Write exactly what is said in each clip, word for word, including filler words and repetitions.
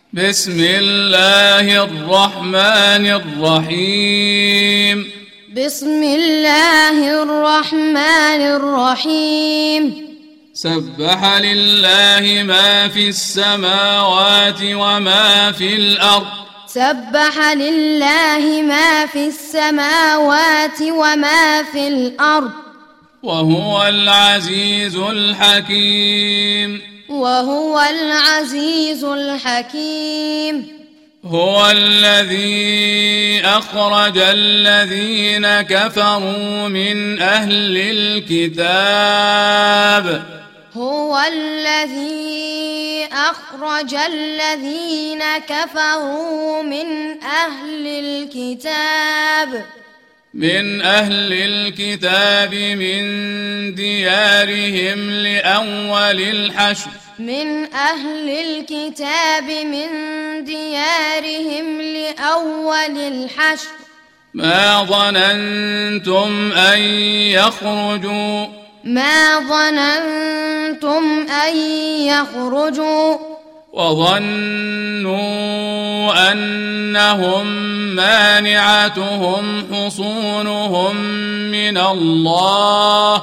بسم الله الرحمن الرحيم بسم الله الرحمن الرحيم سبح لله ما في السماوات وما في الأرض سبح لله ما في السماوات وما في الأرض وهو العزيز الحكيم وهو العزيز الحكيم هو الذي أخرج الذين كفروا من أهل الكتاب هو الذي أخرج الذين كفروا من أهل الكتاب من أهل الكتاب من ديارهم لأول الحشر من أهل الكتاب من ديارهم لأول الحشر ما ظننتم أن يخرجوا ما ظننتم أن يخرجوا وظنوا أنهم مانعتهم حصونهم من الله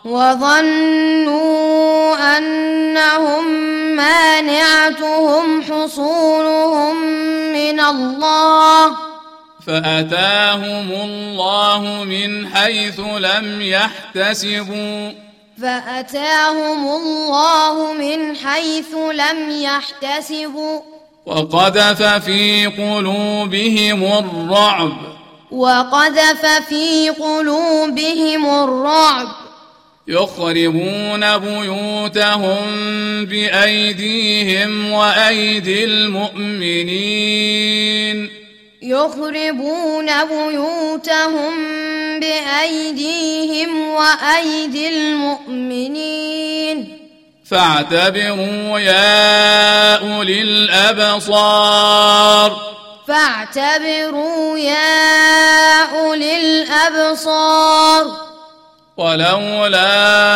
وظنوا أنهم مانعتهم حصونهم من الله فأتاهم الله من حيث لم يحتسبوا فأتاهم الله من حيث لم يحتسبوا وقذف في قلوبهم الرعب وقذف في قلوبهم الرعب يخربون بيوتهم بأيديهم وأيدي المؤمنين يخربون بيوتهم بأيديهم وأيدي المؤمنين فاعتبروا يا أولي الأبصار فاعتبروا يا أولي الأبصار ولولا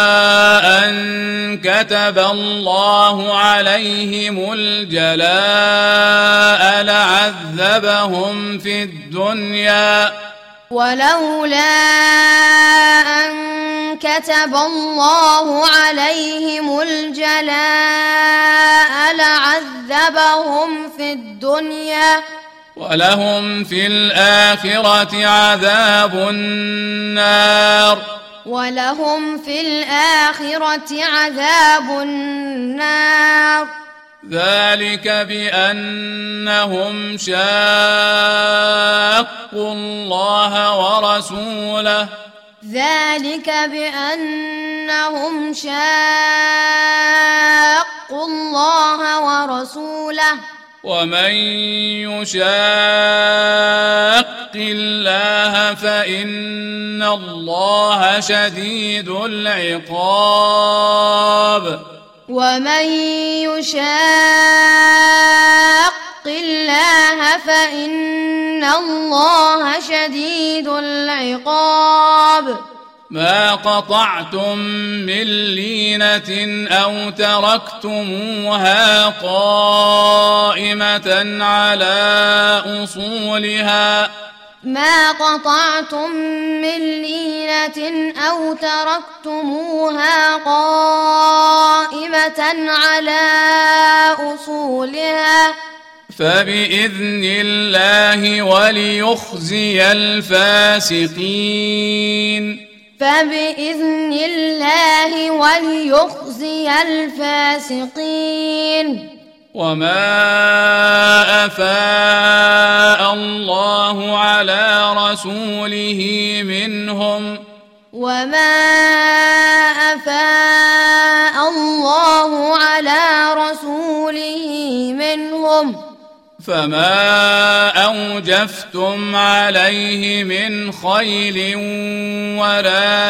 أن كتب الله عليهم الجلاء لعذبهم في الدنيا ولولا أن كتب الله عليهم الجلاء لعذبهم في الدنيا ولهم في الآخرة عذاب النار ولهم في الآخرة عذاب النار ذلك بأنهم شاقوا الله ورسوله ذلك بأنهم شاقوا الله ورسوله ومن يشاق الله فإن الله شديد العقاب ومن يشاق الله فإن الله شديد العقاب ما قطعتم من لينة أو تركتموها قائمة على أصولها ما قطعتم من لينة أو تركتموها قائمة على أصولها فبإذن الله وليخزي الفاسقين فبإذن الله وليخزي الفاسقين وما أفاء الله على رسوله منهم وما أفاء الله على رسوله منهم فما أوجفتم عليه من خيل ولا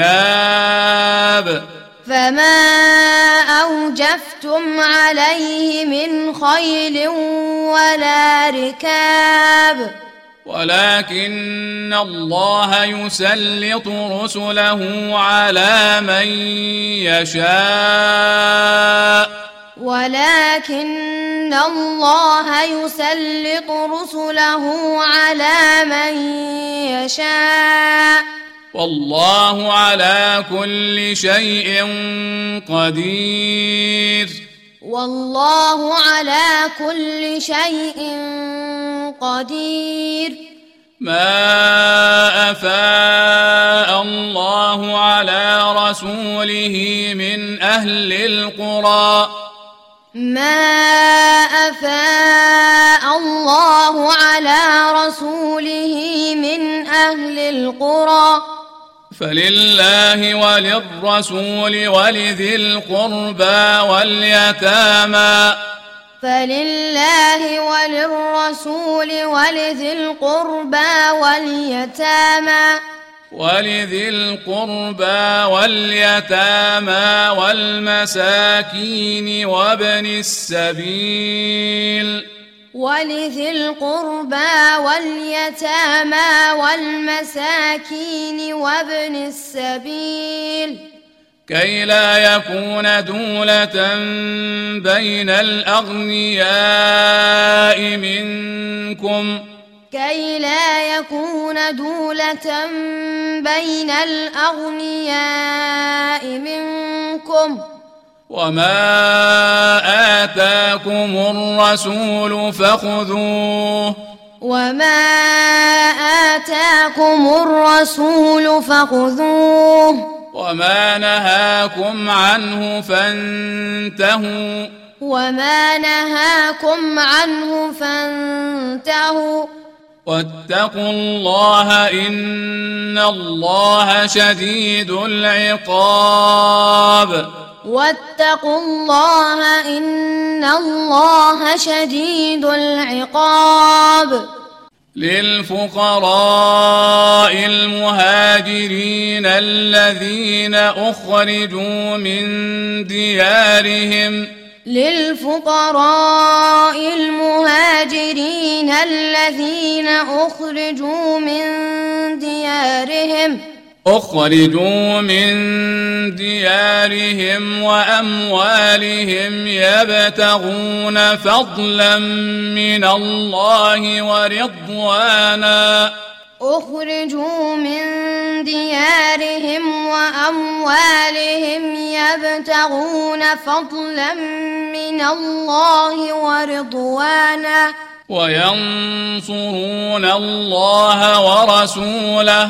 ركاب فما أوجفتم عليه من خيل ولا ركاب ولكن الله يسلط رسله على من يشاء ولكن الله يسلط رسله على من يشاء والله على كل شيء قدير والله على كل شيء قدير ما أفاء الله على رسوله من أهل القرى ما أفاء الله على رسوله من أهل القرى فلله وللرسول ولذي القربى واليتامى فلله وللرسول ولذي القربى واليتامى ولذي القربى واليتامى والمساكين وابن السبيل ولذي القربى واليتامى والمساكين وابن السبيل كي لا يكون دولة بين الأغنياء منكم كي لا يكون دولة بين الأغنياء منكم وما آتاكم الرسول فخذوه وما آتاكم الرسول فخذوه وما نهاكم عنه فانتهوا وما نهاكم عنه فانتهوا واتقوا الله إن الله شديد العقاب واتقوا الله إن الله شديد العقاب للفقراء المهاجرين الذين أخرجوا من ديارهم للفقراء المهاجرين الذين أخرجوا من ديارهم أخرجوا من ديارهم وأموالهم يبتغون فضلا من الله ورضوانا أخرجوا من ديارهم وأموالهم يبتغون فضلا من الله ورضوانا وينصرون الله ورسوله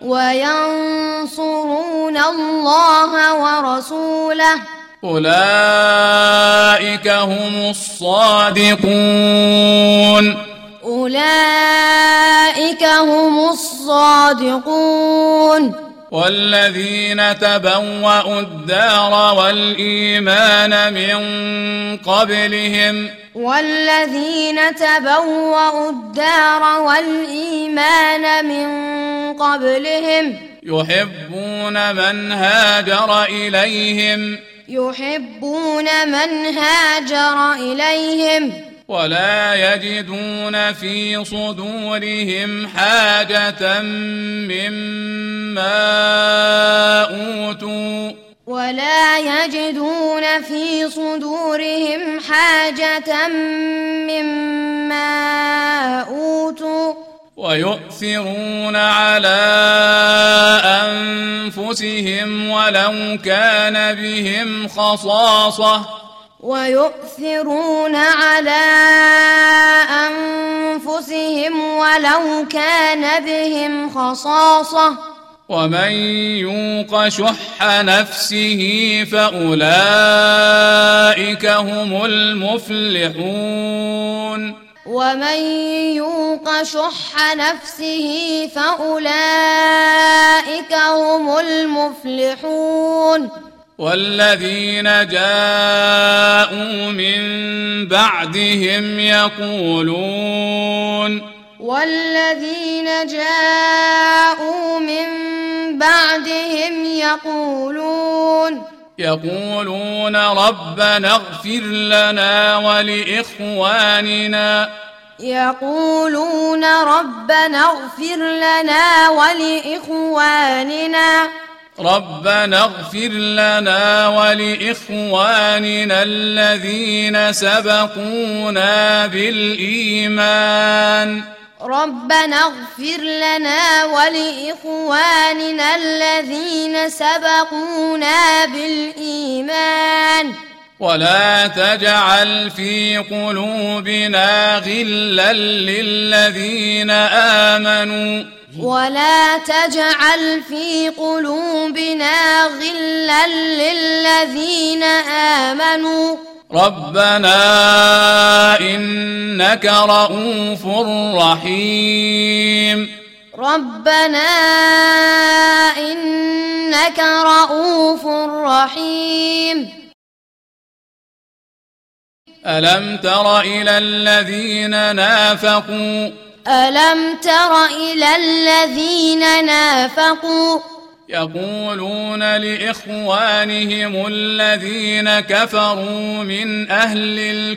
وينصرون الله ورسوله أولئك هم الصادقون أولئك هم الصادقون والذين تبوأوا الدار والإيمان من قبلهم والذين تبوأوا الدار والإيمان من قبلهم يحبون من هاجر إليهم يحبون من هاجر إليهم ولا يجدون في صدورهم حاجة مما أوتوا ولا يجدون في صدورهم حاجة مما أوتوا ويؤثرون على أنفسهم ولو كان بهم خصاصة ويؤثرون على أنفسهم ولو كان بهم خصاصة ومن يوق شح نفسه فأولئك هم المفلحون ومن يوق شح نفسه فأولئك هم المفلحون والذين جاءوا من بعدهم يقولون والذين جاءوا من بعدهم يقولون يقولون ربنا اغفر لنا ولإخواننا يقولون ربنا اغفر لنا ولإخواننا ربنا اغفر لنا ولإخواننا الذين سبقونا بالإيمان ربنا اغفر لنا ولإخواننا الذين سبقونا بالإيمان ولا تجعل في قلوبنا غلا للذين آمنوا ولا تجعل في قلوبنا غلا للذين آمنوا ربنا إنك رؤوف رحيم ربنا إنك رؤوف رحيم ألم تر إلى الذين نافقوا ألم تر إلى الذين نافقوا يقولون لإخوانهم الذين كفروا من أهل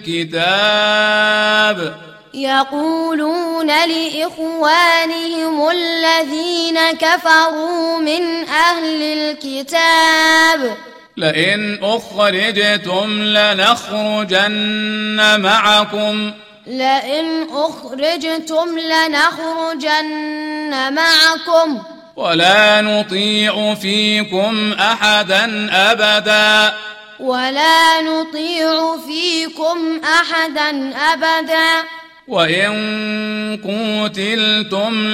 الكتاب يقولون لإخوانهم الذين كفروا من أهل الكتاب لئن أخرجتم لنخرجن معكم لئن أخرجتم لنخرجن معكم ولا نطيع فيكم أحدا أبدا ولا نطيع فيكم أحدا أبدا وإن قوتلتم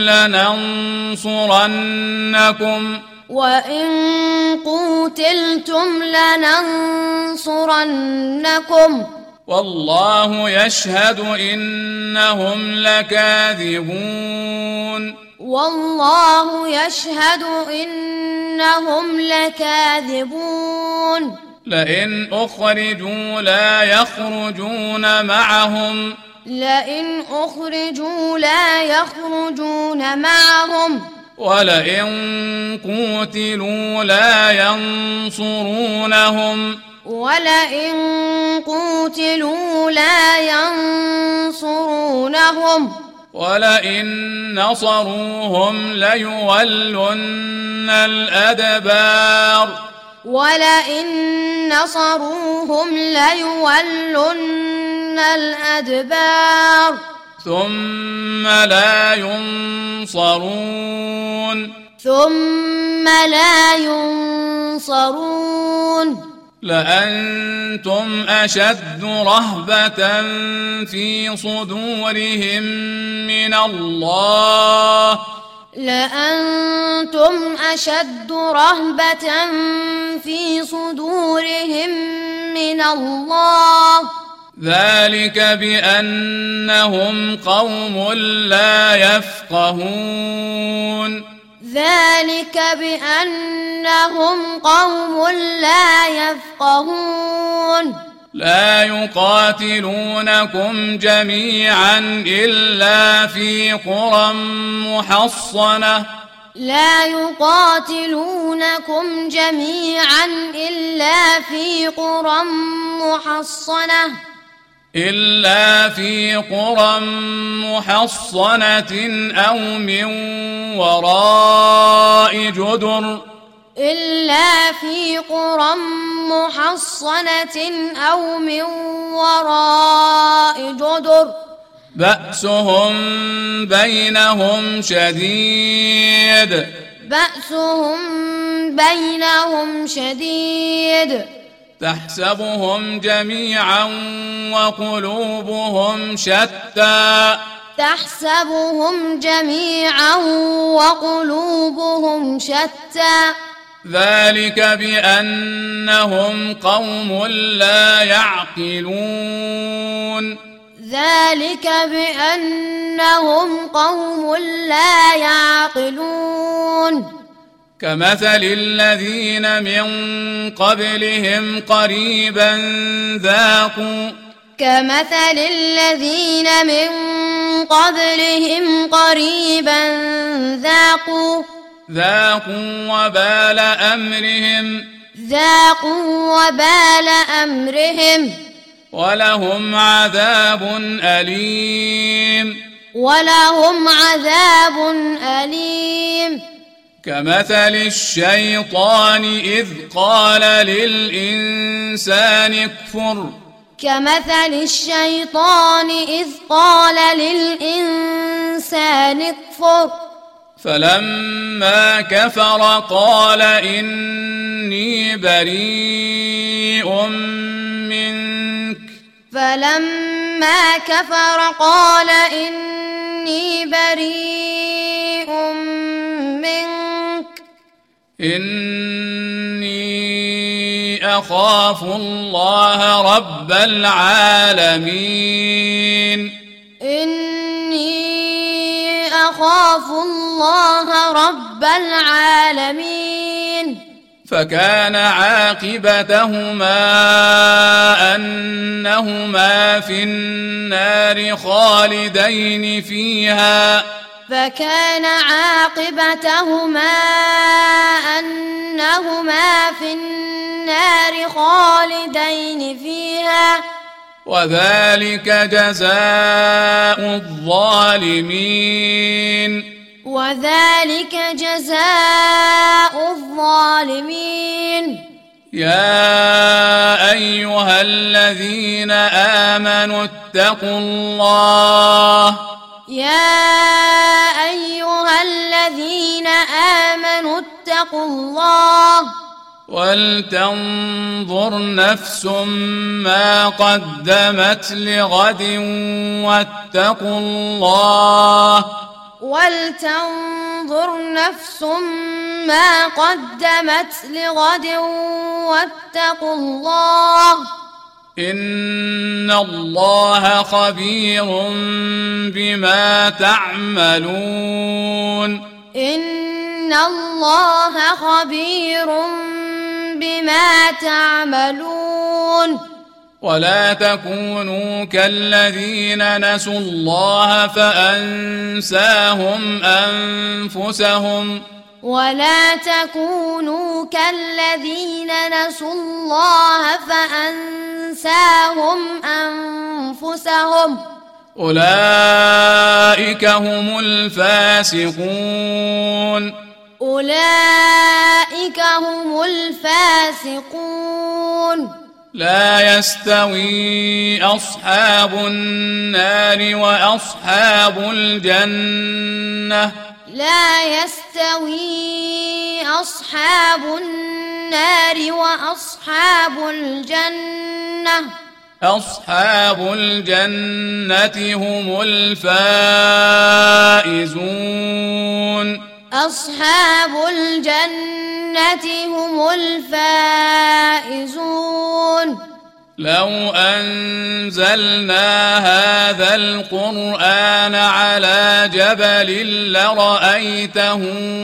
لننصرنكم وإن قوتلتم لننصرنكم والله يشهد إنهم لكاذبون والله يشهد إنهم لكاذبون لئن أخرجوا لا يخرجون معهم لئن أخرجوا لا يخرجون معهم ولئن قوتلوا لا ينصرونهم ولئن قوتلوا لا ينصرونهم ولئن نصروهم ليولن الأدبار ولئن نصروهم ليولن الأدبار ثم لا ينصرون ثم لا ينصرون لأنتم أشد رهبة في صدورهم من الله لأنتم أشد رهبة في صدورهم من الله ذلك بأنهم قوم لا يفقهون ذلك بأنهم قوم لا يفقهون لا يقاتلونكم جميعا إلا في قرى محصنة لا يقاتلونكم جميعا إلا في قرى محصنة إلا في قرى محصنة أو من وراء جدر إلا في قرى محصنة أو من وراء جدر بأسهم بينهم شديد بأسهم بينهم شديد تحسبهم جميعا وقلوبهم شتى تحسبهم جميعا وقلوبهم شتى ذلك بأنهم قوم لا يعقلون ذلك بأنهم قوم لا يعقلون كمثل الذين من قبلهم قريبا ذاقوا كمثل الذين من قبلهم قريبا ذاقوا ذاقوا وبال أمرهم ذاقوا وبال أمرهم ولهم عذاب أليم ولهم عذاب أليم كمثل الشيطان إذ قال للإنسان اكفر كمثل الشيطان إذ قال للإنسان اكفر فلما كفر قال إني بريء منك فلما كفر قال إني بريء منك إني أخاف الله رب العالمين إني أخاف الله رب العالمين فكان عاقبتهما أنهما في النار خالدين فيها فكان عاقبتهما أنهما في النار خالدين فيها وذلك جزاء الظالمين وذلك جزاء الظالمين يا أيها الذين آمنوا اتقوا الله يا أيها الذين آمنوا اتقوا الله ولتنظر نفس ما قدمت لغد واتقوا الله ولتنظر نفس ما قدمت لغد واتقوا الله إن الله خبير بما تعملون إن الله خبير بما تعملون ولا تكونوا كالذين نسوا الله فأنساهم أنفسهم ولا تكونوا كالذين نسوا الله فأنساهم أنفسهم أولئك هم الفاسقون أولئك هم الفاسقون لا يستوي أصحاب النار وأصحاب الجنة لا يستوي أصحاب النار وأصحاب الجنة أصحاب الجنة هم الفائزون أصحاب الجنة هم الفائزون لو أنزلنا هذا القرآن على جبل لرأيته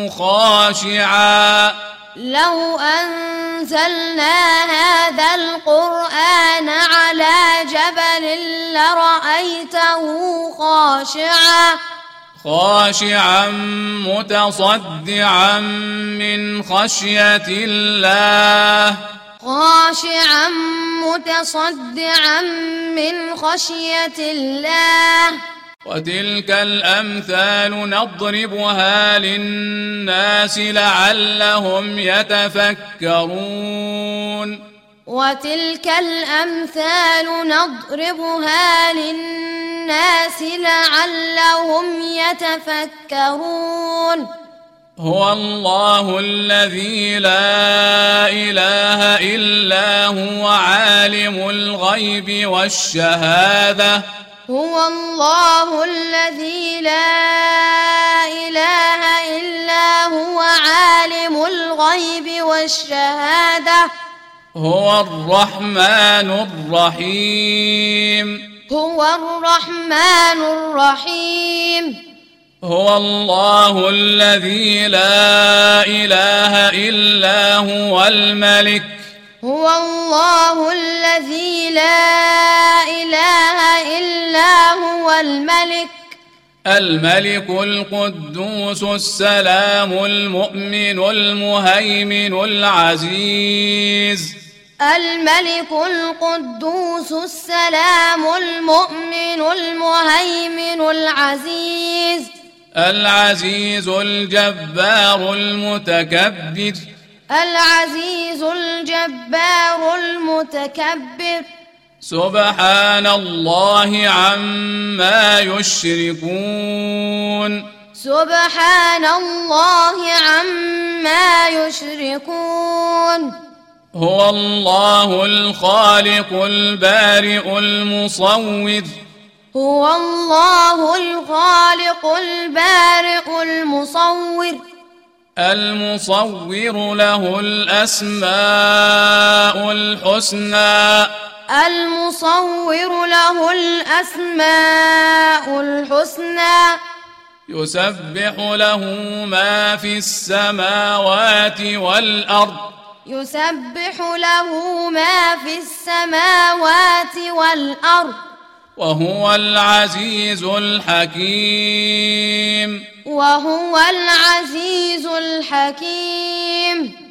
خاشعا لو أنزلنا هذا القرآن على جبل لرأيته خاشعا خاشعا متصدعا من خشية الله خاشعا متصدعا من خشية الله وتلك الأمثال نضربها للناس لعلهم يتفكرون وتلك الأمثال نضربها للناس لعلهم يتفكرون هو الله الذي لا إله إلا هو عالم الغيب والشهادة هو الله الذي لا إله إلا هو عالم الغيب والشهادة هو الرحمن الرحيم هو الرحمن الرحيم هو الله الذي لا إله إلا هو الملك هو الله الذي لا إله إلا هو الملك الملك القدوس السلام المؤمن المهيمن العزيز الملك القدوس السلام المؤمن المهيمن العزيز العزيز الجبار المتكبر العزيز الجبار المتكبر سبحان الله عما يشركون سبحان الله عما يشركون هو الله الخالق البارئ المصور هو الله الخالق البارئ المصور المصور له الأسماء الحسنى المصور له الأسماء الحسنى يسبح له ما في السماوات والأرض يسبح له ما في السماوات والأرض وهو العزيز الحكيم وهو العزيز الحكيم